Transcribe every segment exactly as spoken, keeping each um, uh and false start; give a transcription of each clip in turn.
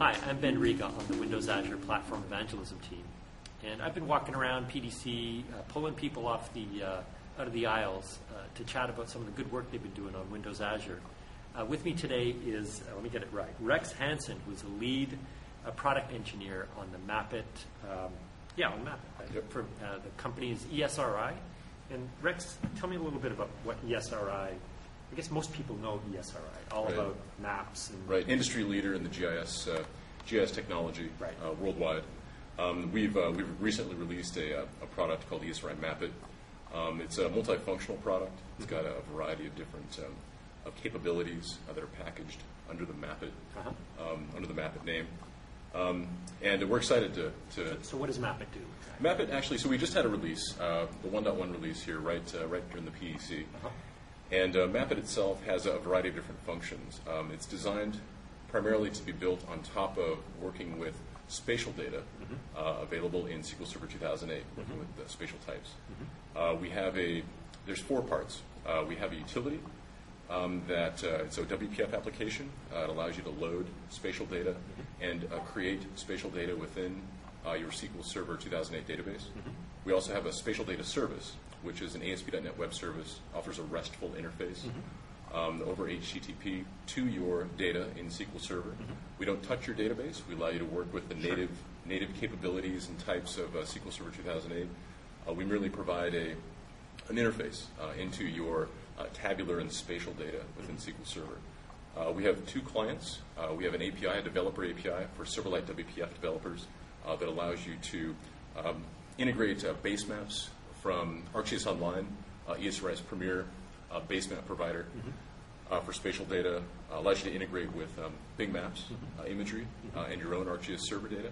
Hi, I'm Ben Riga on the Windows Azure Platform Evangelism team. And I've been walking around P D C, uh, pulling people off the, uh, out of the aisles uh, to chat about some of the good work they've been doing on Windows Azure. Uh, with me today is, uh, let me get it right, Rex Hansen, who's the lead uh, product engineer on the Mapit, um, yeah, on Mapit, right? Yep. For, uh, the company is E S R I. And Rex, tell me a little bit about what E S R I, I guess most people know E S R I, all Right. about maps. And Right, industry leader in the G I S uh, G I S technology Right. uh, worldwide. Um, we've uh, we've recently released a, uh, a product called E S R I Mapit. Um, it's a multifunctional product. It's got a variety of different um, of capabilities uh, that are packaged under the Mapit Uh-huh. um, under the Mapit name, um, and we're excited to to So what does Mapit do? Mapit actually. So we just had a release, uh, the one point one release here, right uh, right during the P D C. Uh-huh. And uh, Mapit itself has a variety of different functions. Um, it's designed primarily to be built on top of working with spatial data Mm-hmm. uh, available in S Q L Server two thousand eight, working Mhm. with the spatial types. Mm-hmm. Uh, we have a, there's four parts. Uh, we have a utility um, that, uh, it's a W P F application. Uh, it allows you to load spatial data Mm-hmm. and uh, create spatial data within uh, your S Q L Server two thousand eight database. Mhm. We also have a spatial data service, which is an A S P dot net web service, offers a RESTful interface Mhm. um, over H T T P to your data in S Q L Server. Mhm. We don't touch your database. We allow you to work with the Sure. native native capabilities and types of uh, S Q L Server two thousand eight. Uh, we merely provide a an interface uh, into your uh, tabular and spatial data within S Q L Server. Uh, we have two clients. Uh, we have an A P I, a developer A P I for Silverlight W P F developers uh, that allows you to um, integrate uh, base maps from ArcGIS Online, uh, E S R I's premier uh, base map provider Mhm. uh, for spatial data, uh, allows you to integrate with um, Bing Maps Mhm. uh, imagery Mhm. uh, and your own ArcGIS server data.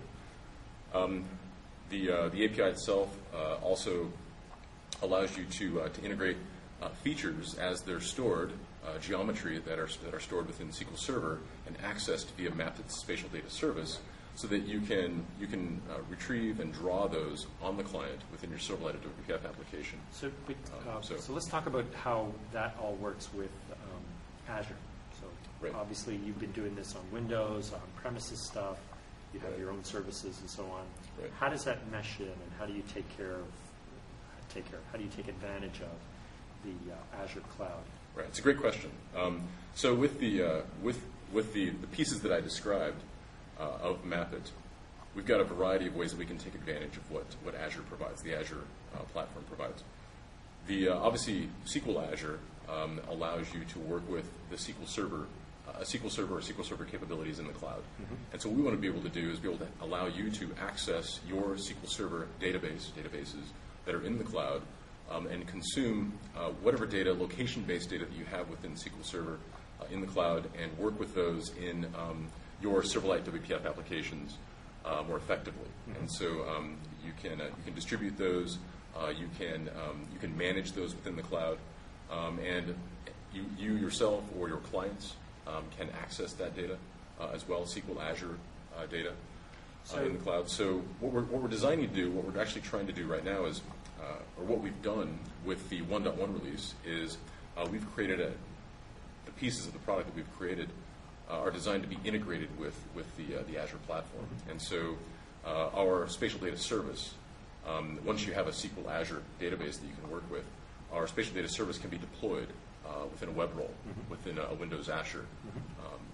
Um, the, uh, the A P I itself uh, also allows you to, uh, to integrate uh, features as they're stored, uh, geometry that are, that are stored within S Q L Server and accessed via Mapit spatial data service, so that you can you can uh, retrieve and draw those on the client within your Silverlight W P F application. So, but, Um, uh, so- so let's talk about how that all works with um, Azure. So Right. obviously you've been doing this on Windows, on premises stuff. You have Right. your own services and so on. Right. How does that mesh in, and how do you take care of take care of how do you take advantage of the uh, Azure cloud? Right, it's a great question. Um, so with the uh, with with the, the pieces that I described uh, of Mapit, we've got a variety of ways that we can take advantage of what, what Azure provides, the Azure uh, platform provides. The uh, obviously S Q L Azure um, allows you to work with the S Q L Server, uh, S Q L Server or S Q L Server capabilities in the cloud. Mhm. And so what we want to be able to do is be able to allow you to access your S Q L Server database databases that are in the cloud um, and consume uh, whatever data, location-based data that you have within S Q L Server uh, in the cloud, and work with those in um, your Silverlight W P F applications uh, more effectively. Mhm. And so um, you can uh, you can distribute those, uh, you can um, you can manage those within the cloud, um, and you you yourself or your clients um, can access that data uh, as well, S Q L Azure uh, data uh, So- in the cloud. So what we're what we're designing to do, what we're actually trying to do right now is, uh, or what we've done with the one point one release is uh, we've created a the pieces of the product that we've created uh, are designed to be integrated with with the uh, the Azure platform. And so uh, our spatial data service, um, once you have a S Q L Azure database that you can work with, our spatial data service can be deployed uh, within a web role, Mhm. within a Windows Azure, Mhm. um,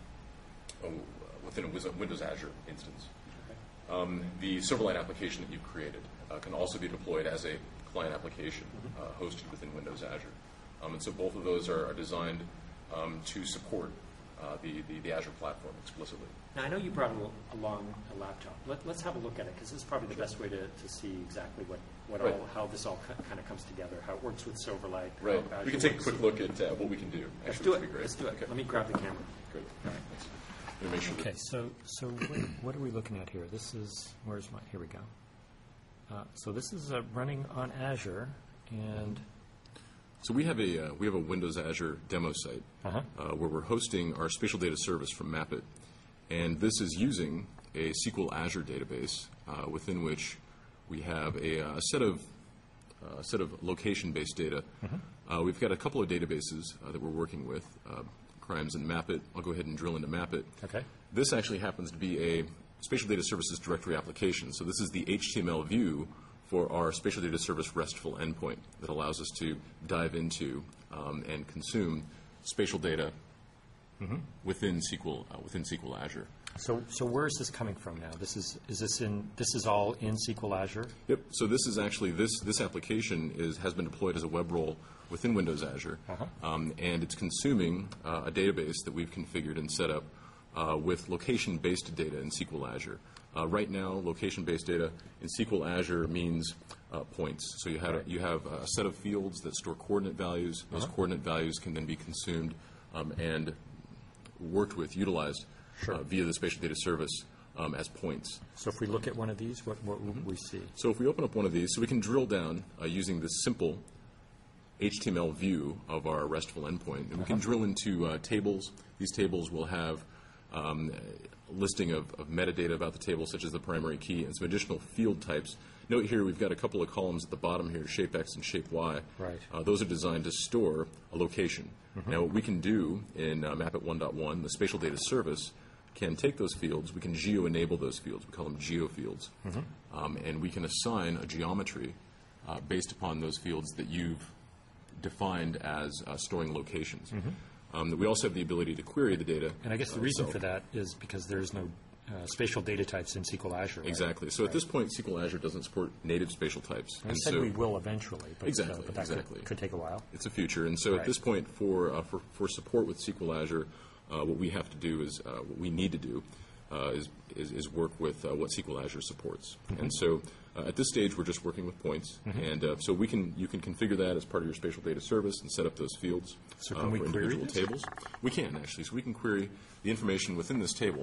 a- within a Wiz- Windows Azure instance. Okay. Um, the Silverlight application that you've created uh, can also be deployed as a client application Mhm. uh, hosted within Windows Azure. Um, and so both of those are, are designed um, to support uh, the, the, the Azure platform explicitly. Now, I know you brought al- along a laptop. Let, let's have a look at it, because this is probably the best way to, to see exactly what, what Right. all, how this all kind of comes together, how it works with Silverlight. how Right. Azure We can take a works. quick look at uh, what we can do. Let's Actually, do which it. would be great. Let's do it. Okay. Let me grab the camera. Good. All right. Let me make sure that- Okay, so so what, what are we looking at here? This is, where's my, here we go. Uh, so this is uh, running on Azure, and So we have a uh, we have a Windows Azure demo site Uh-huh. uh, where we're hosting our spatial data service from Mapit, and this is using a S Q L Azure database uh, within which we have a, uh, a set of uh, set of location-based data. Uh, we've got a couple of databases uh, that we're working with, uh, Crimes and Mapit. I'll go ahead and drill into Mapit. okay. This actually happens to be a Spatial Data Services directory application. So this is the H T M L view for our Spatial Data Service RESTful endpoint that allows us to dive into um, and consume spatial data mm-hmm. within S Q L uh, within S Q L Azure. So, so where is this coming from now? This is is this in this is all in S Q L Azure? Yep. So this is actually this this application is has been deployed as a web role within Windows Azure, uh-huh. um, and it's consuming uh, a database that we've configured and set up uh, with location-based data in S Q L Azure. Uh, right now, location-based data in S Q L Azure means uh, points. So you have right. you have a set of fields that store coordinate values. Those uh-huh. coordinate values can then be consumed um, and worked with, utilized sure. uh, via the Spatial Data Service um, as points. So if we look at one of these, what, what would we see? So if we open up one of these, so we can drill down uh, using this simple H T M L view of our RESTful endpoint. And uh-huh. we can drill into uh, tables. These tables will have um, a listing of, of metadata about the table, such as the primary key, and some additional field types. Note here we've got a couple of columns at the bottom here, shape X and shape Y. Right. Uh, those are designed to store a location. Mm-hmm. Now what we can do in uh, Map It one point one, the Spatial Data Service can take those fields, we can geo-enable those fields, we call them geofields, mm-hmm. um, and we can assign a geometry uh, based upon those fields that you've defined as uh, storing locations. Mm-hmm. um, we also have the ability to query the data. And I guess the uh, reason so. for that is because there's no uh, spatial data types in S Q L Azure. Right? Exactly. So right. at this point, S Q L Azure doesn't support native spatial types. And and said so we will eventually. But, exactly. Uh, but that exactly. Could, could take a while. It's a future. And so right. at this point, for, uh, for, for support with S Q L Azure, uh, what we have to do is, uh, what we need to do uh, is, is, is work with uh, what S Q L Azure supports. Mm-hmm. And so uh, at this stage, we're just working with points. Mm-hmm. And uh, so we can, you can configure that as part of your spatial data service and set up those fields so can uh, we for query individual this? tables. We can, actually. So we can query the information within this table.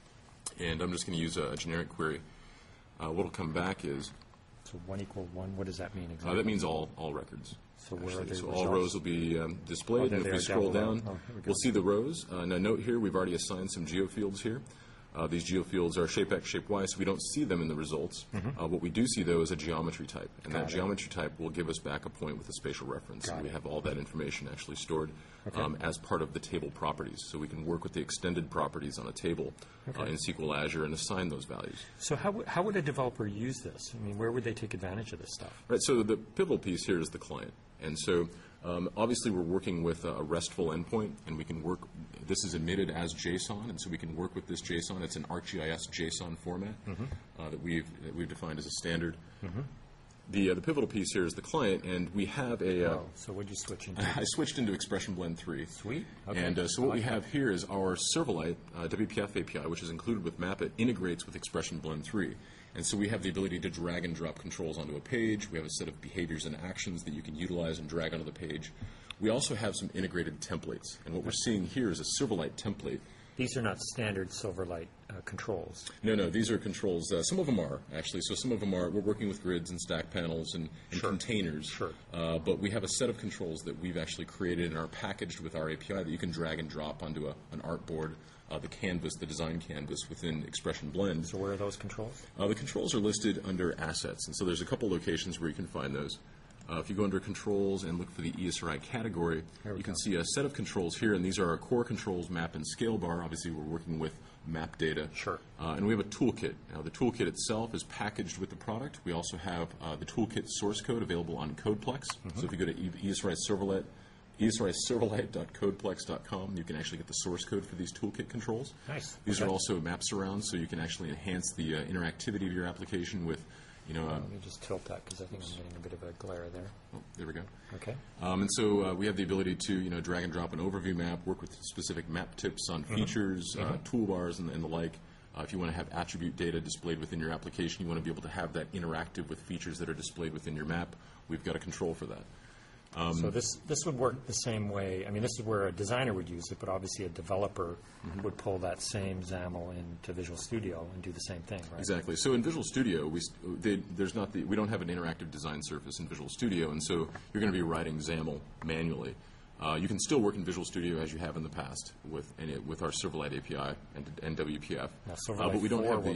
And I'm just going to use a, a generic query. Uh, what will come back is... So one equal one, what does that mean exactly? Uh, that means all, all records. So where actually. are they So results? all rows will be um, displayed, oh, and if we down scroll below. down, oh, we we'll see the rows. Uh, now note here, we've already assigned some geofields here. Uh, these geofields are shape X, shape Y, so we don't see them in the results. Mm-hmm. Uh, what we do see, though, is a geometry type, and Got that it. geometry type will give us back a point with a spatial reference. Got so we it. have all that information actually stored okay. um, as part of the table properties. So we can work with the extended properties on a table okay. uh, in S Q L Azure and assign those values. So how, w- how would a developer use this? I mean, where would they take advantage of this stuff? Right, so the pivotal piece here is the client. And so um, obviously we're working with a RESTful endpoint, and we can work, this is emitted as JSON, and so we can work with this JSON. It's an ArcGIS JSON format mm-hmm. uh, that, we've, that we've defined as a standard. Mm-hmm. The, uh, the pivotal piece here is the client, and we have a... Uh, oh, so what did you switch into? I switched into Expression Blend three. Sweet. Okay. And uh, so what like we have that. here is our Serverlite uh, W P F A P I, which is included with Map It, integrates with Expression Blend three. And so we have the ability to drag and drop controls onto a page. We have a set of behaviors and actions that you can utilize and drag onto the page. We also have some integrated templates. And what we're seeing here is a Serverlite template. These are not standard Silverlight uh, controls. No, no, these are controls. Uh, some of them are, actually. So some of them are, we're working with grids and stack panels and, and sure. containers. Sure. Uh, but we have a set of controls that we've actually created and are packaged with our A P I that you can drag and drop onto a, an artboard, uh, the canvas, the design canvas within Expression Blend. So where are those controls? Uh, the controls are listed under Assets. And so there's a couple locations where you can find those. Uh, if you go under Controls and look for the E S R I category, you go. can see a set of controls here, and these are our core controls, map and scale bar. Obviously, we're working with map data. Sure. Uh, and we have a toolkit. Now, the toolkit itself is packaged with the product. We also have uh, the toolkit source code available on CodePlex. Mm-hmm. So if you go to E S R I Serverlite, E S R I Serverlite dot codeplex dot com, you can actually get the source code for these toolkit controls. Nice. These okay. are also map surrounds, so you can actually enhance the uh, interactivity of your application with You know, uh, Let me just tilt that because I think I'm getting a bit of a glare there. Oh, there we go. Okay. Um, and so uh, we have the ability to, you know, drag and drop an overview map, work with specific map tips on mm-hmm. features, mm-hmm. Uh, toolbars, and, and the like. Uh, if you want to have attribute data displayed within your application, you want to be able to have that interactive with features that are displayed within your map, we've got a control for that. Um, so this this would work the same way. I mean, this is where a designer would use it, but obviously a developer mm-hmm. would pull that same XAML into Visual Studio and do the same thing, right? Exactly. So in Visual Studio, we they, there's not the we don't have an interactive design surface in Visual Studio, and so you're going to be writing XAML manually. Uh, you can still work in Visual Studio as you have in the past with any, with our Serverlite A P I and, and W P F, now, Silverlight uh, but we don't four have the will,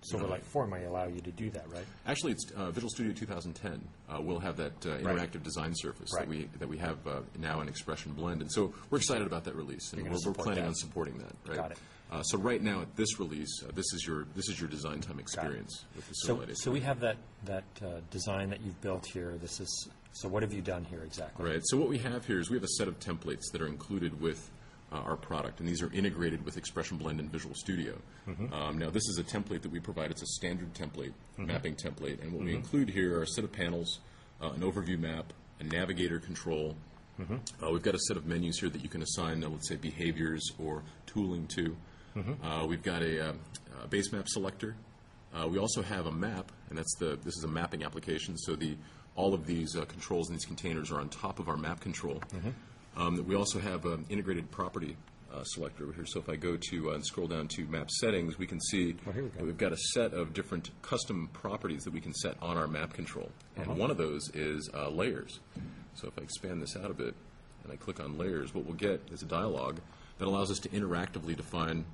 Silverlight four may allow you to do that, right? Actually, it's uh, Visual Studio two thousand ten uh, will have that uh, interactive Right. design surface Right. that we that we have uh, now in Expression Blend, and so we're excited about that release, and You're we're, gonna we're support planning that. on supporting that. Right? Got it. Uh, so right now at this release, uh, this is your this is your design time experience with the So, Silverlight. A P I. so we have that, that uh, design that you've built here. This is, so what have you done here exactly? Right. So what we have here is we have a set of templates that are included with uh, our product, and these are integrated with Expression Blend and Visual Studio. Mm-hmm. Um, now, this is a template that we provide. It's a standard template, mapping template, and what we include here are a set of panels, uh, an overview map, a navigator control. Mm-hmm. Uh, we've got a set of menus here that you can assign, uh, let's say, behaviors or tooling to. Mm-hmm. Uh, we've got a, uh, a base map selector. Uh, we also have a map, and that's the this is a mapping application. So the all of these uh, controls in these containers are on top of our map control. Um, we also have an integrated property uh, selector over here. So if I go to uh, and scroll down to map settings, we can see Oh, here we go. that we've got a set of different custom properties that we can set on our map control. And Uh-huh. one of those is uh, layers. So if I expand this out a bit and I click on layers, what we'll get is a dialog that allows us to interactively define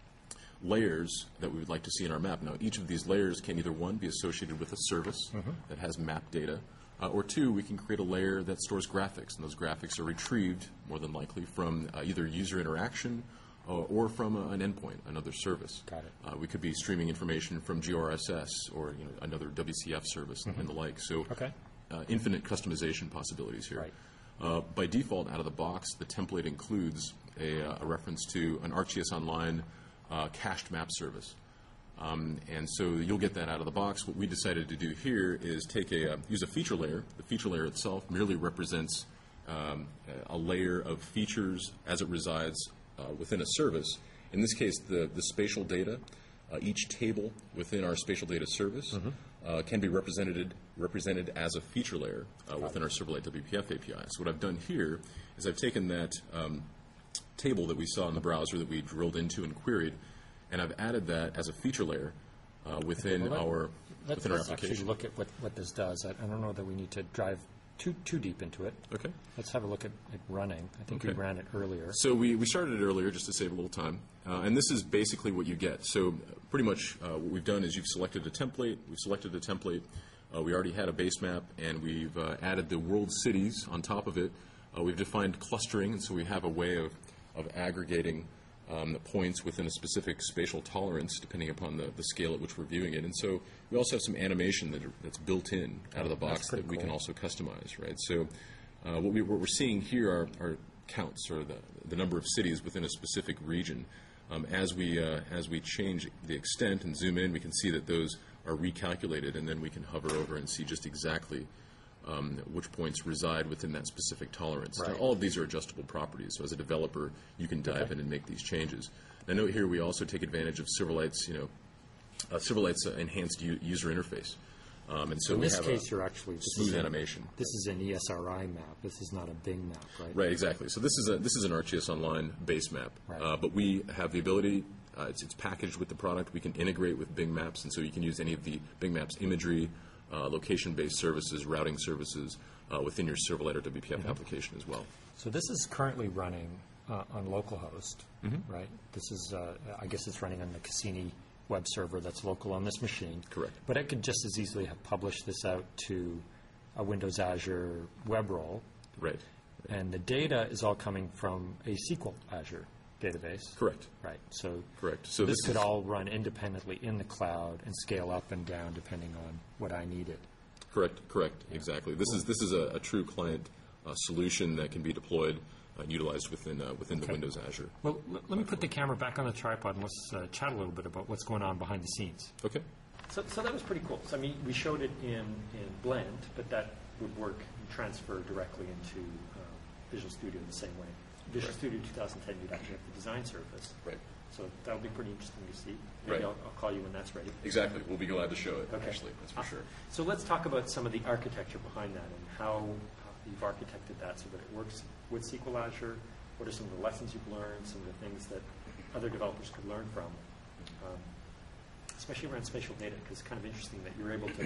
layers that we would like to see in our map. Now, each of these layers can either, one, be associated with a service that has map data, uh, or two, we can create a layer that stores graphics, and those graphics are retrieved, more than likely, from uh, either user interaction uh, or from uh, an endpoint, another service. Got it. Uh, we could be streaming information from G R S S or you know, another W C F service and, and the like. So Okay. uh, infinite customization possibilities here. Right. Uh, by default, out of the box, the template includes a, uh, a reference to an ArcGIS Online uh, cached map service. Um, and so you'll get that out of the box. What we decided to do here is take a, uh, use a feature layer. The feature layer itself merely represents um, a layer of features as it resides uh, within a service. In this case, the, the spatial data, uh, each table within our spatial data service uh, can be represented represented as a feature layer uh, within our Silverlight W P F A P I. So what I've done here is I've taken that um, table that we saw in the browser that we drilled into and queried, and I've added that as a feature layer uh, within Well, let- our Let's, within our let's actually application. look at what, what this does. I, I don't know that we need to drive too, too deep into it. Okay. Let's have a look at it running. I think we Okay. ran it earlier. So we, we started it earlier just to save a little time, uh, and this is basically what you get. So uh, pretty much uh, what we've done is you've selected a template, we've selected a template, uh, we already had a base map, and we've uh, added the world cities on top of it. Uh, we've defined clustering, and so we have a way of, of aggregating um, the points within a specific spatial tolerance depending upon the, the scale at which we're viewing it. And so we also have some animation that are, that's built in out of the box That's pretty that we can cool. also customize, right? So uh, what, we, what we're seeing here are, are counts, or the, the number of cities within a specific region. Um, as we uh, as we change the extent and zoom in, we can see that those are recalculated, and then we can hover over and see just exactly um, which points reside within that specific tolerance. Right. Now, all of these are adjustable properties, so as a developer, you can dive Okay. in and make these changes. Now, note here we also take advantage of Silverlight's, you know, uh, Silverlight's uh, enhanced u- user interface. Um, and so In we this have case, a you're actually this smooth is an- animation. This is an E S R I map. This is not a Bing map, right? Right, exactly. So this is a this is an ArcGIS Online base map, Right. uh, but we have the ability. Uh, it's, it's packaged with the product. We can integrate with Bing Maps, and so you can use any of the Bing Maps imagery, uh, location-based services, routing services uh, within your Silverlight or W P F application as well. So this is currently running uh, on localhost, Mm-hmm. right? This is, uh, I guess it's running on the Cassini web server that's local on this machine. Correct. But I could just as easily have published this out to a Windows Azure web role, Right. and the data is all coming from a S Q L Azure database. Correct. Right. So Correct. So this, this could is- all run independently in the cloud and scale up and down depending on what I needed. Correct. Correct. Exactly. This is this is a, a true client uh, solution that can be deployed uh, and utilized within uh, within the Okay. Windows Azure. Well, l- let me put the camera back on the tripod and let's uh, chat a little bit about what's going on behind the scenes. Okay. So, so that was pretty cool. So, I mean, we showed it in, in Blend, but that would work and transfer directly into uh, Visual Studio in the same way. Visual Right. Studio twenty ten, you'd actually have the design surface. Right. So that would be pretty interesting to see. Maybe Right. I'll, I'll call you when that's ready. Exactly. We'll be glad to show it. Okay. Actually, that's for Uh, sure. So let's talk about some of the architecture behind that and how uh, you've architected that so that it works with S Q L Azure. What are some of the lessons you've learned, some of the things that other developers could learn from, um, especially around spatial data, because it's kind of interesting that you're able to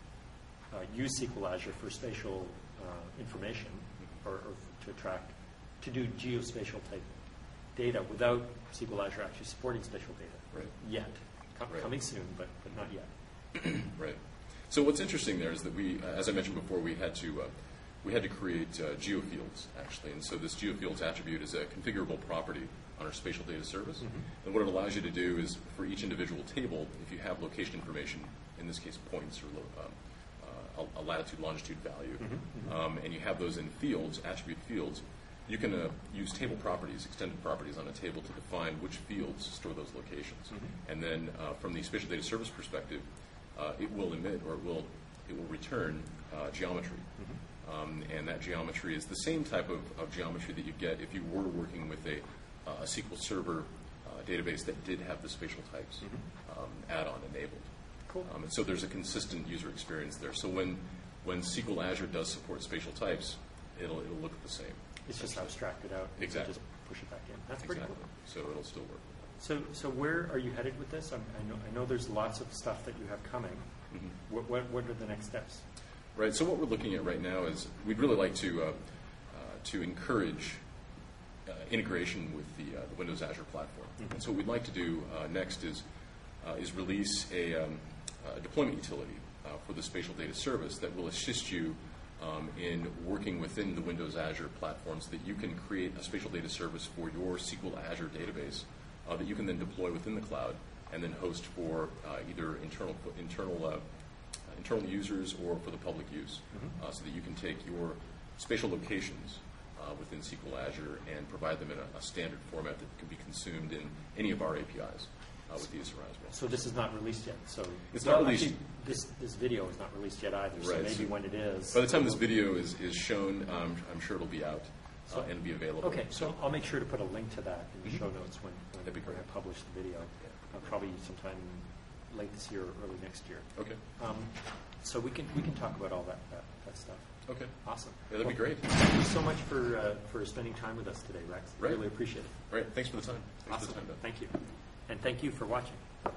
uh, use S Q L Azure for spatial uh, information or, or to attract, to do geospatial type data without S Q L Azure actually supporting spatial data Right. yet. com- Right. coming soon, but, but not yet. Right. So what's interesting there is that we, uh, as I mentioned before, we had to uh, we had to create uh, geofields actually, and so this geofields attribute is a configurable property on our spatial data service. Mm-hmm. And what it allows you to do is for each individual table, if you have location information, in this case points or lo- um, uh, a, a latitude longitude value, mm-hmm. um, and you have those in fields, attribute fields, you can uh, use table properties, extended properties on a table to define which fields store those locations. Mm-hmm. And then uh, from the spatial data service perspective, uh, it will emit or it will it will return uh, geometry. Mm-hmm. Um, and that geometry is the same type of, of geometry that you get if you were working with a, uh, a S Q L Server uh, database that did have the spatial types mm-hmm. um, add-on enabled. Cool. Um, and so there's a consistent user experience there. So when when S Q L Azure does support spatial types, it'll it'll look the same. It's just abstracted out. Exactly. Just push it back in. That's pretty Exactly. cool. So it'll still work. So, so where are you headed with this? I'm, I know, I know there's lots of stuff that you have coming. Mm-hmm. What, what, what are the next steps? Right. So what we're looking at right now is we'd really like to uh, uh, to encourage uh, integration with the, uh, the Windows Azure platform. Mm-hmm. And so what we'd like to do uh, next is uh, is release a, um, a deployment utility uh, for the spatial data service that will assist you um, in working within the Windows Azure platform, so that you can create a spatial data service for your S Q L Azure database uh, that you can then deploy within the cloud and then host for uh, either internal internal uh, internal users or for the public use, mm-hmm. uh, so that you can take your spatial locations uh, within S Q L Azure and provide them in a, a standard format that can be consumed in any of our A P Is uh, with these as well. So this is not released yet. So It's well, not released. Actually, this this video is not released yet either. So Right. maybe when it is. By the time this video is, is shown, um, I'm sure it'll be out uh, and be available. Okay, so I'll make sure to put a link to that in the Mhm. show notes when, when, That'd be when great. I publish the video. Uh, probably sometime late this year or early next year. Okay. Um, so we can we can talk about all that that, that stuff. Okay. Awesome. Yeah, that'd be Well, great. Thank you so much for uh, for spending time with us today, Rex. Right. Really appreciate it. All right. Thanks for the time. Thanks Awesome. for the time, Ben. Thank you. And thank you for watching.